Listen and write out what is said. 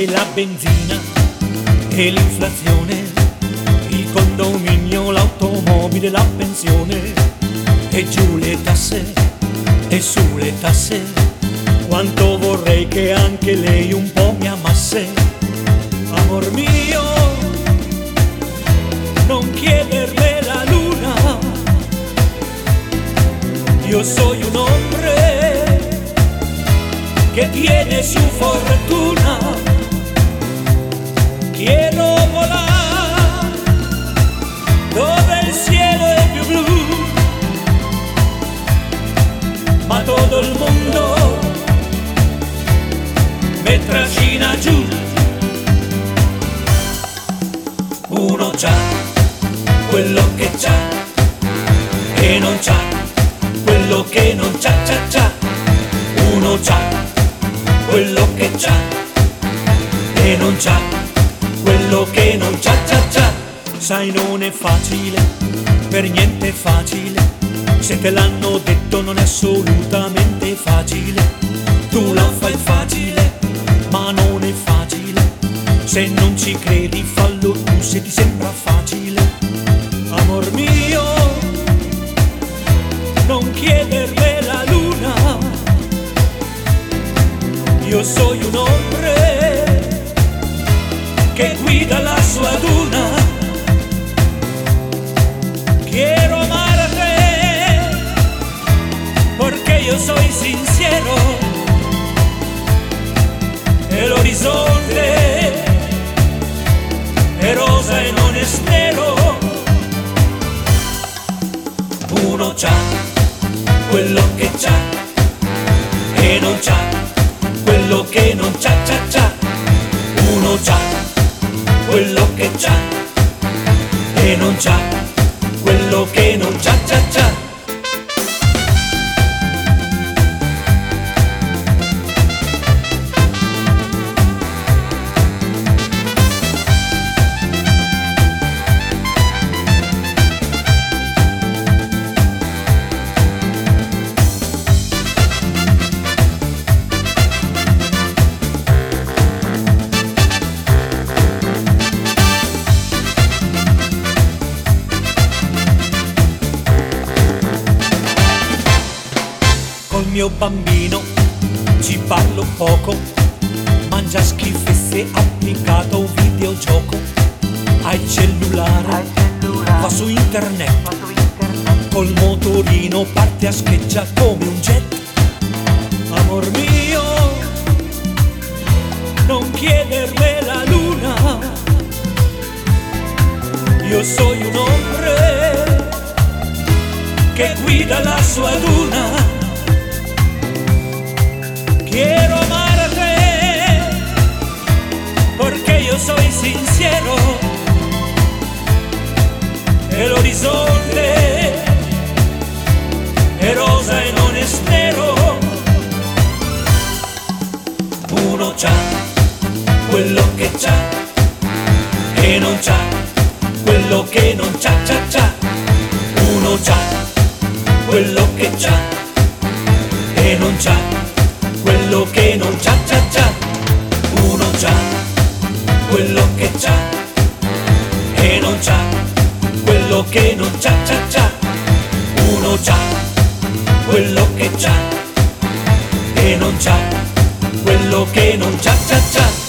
e la benzina e l'inflazione, il condominio, l'automobile, la pensione, e giù le tasse e su le tasse. Quanto vorrei che anche lei un po' mi amasse. Amor mio, non chiederme la luna, io soy un hombre che tiene su fortuna. Quiero volar dove il cielo è più blu, ma todo il mondo me trascina giù. Uno c'ha quello che c'ha e non c'ha quello che non c'ha, c'ha, c'ha. Uno c'ha quello che c'ha e non c'ha quello che non c'ha, c'ha, c'ha. Sai, non è facile, per niente facile, se te l'hanno detto non è assolutamente facile. Tu la fai facile, ma non è facile, se non ci credi fallo tu se ti sembra facile. Amor mio, non chiederle la luna, io soy un hombre che guida la sua duna. Quiero amarte porque yo soy sincero, el horizonte è rosa e non è nero. Uno c'ha quello che c'ha e non c'ha quello che non c'ha, c'ha, c'ha. Uno c'ha quello che c'ha e non c'ha quello che non c'ha, c'ha, c'ha. Col mio bambino ci parlo poco, mangia schifezze applicato a un videogioco. Ha il cellulare, va su internet, col motorino parte a scheggia come un jet. Amor mio, non chiederme la luna, io soy un hombre che guida la sua duna. Quiero amarte porque yo soy sincero, el horizonte è rosa e non è nero. Uno c'ha quello che c'ha e non c'ha quello che non c'ha, c'ha, c'ha. Uno c'ha quello che c'ha e non c'ha quello che non c'ha, c'ha, c'ha. Uno c'ha quello che c'ha e non c'ha quello che non c'ha, c'ha, c'ha. Uno c'ha quello che c'ha e non c'ha quello che non c'ha, c'ha, c'ha.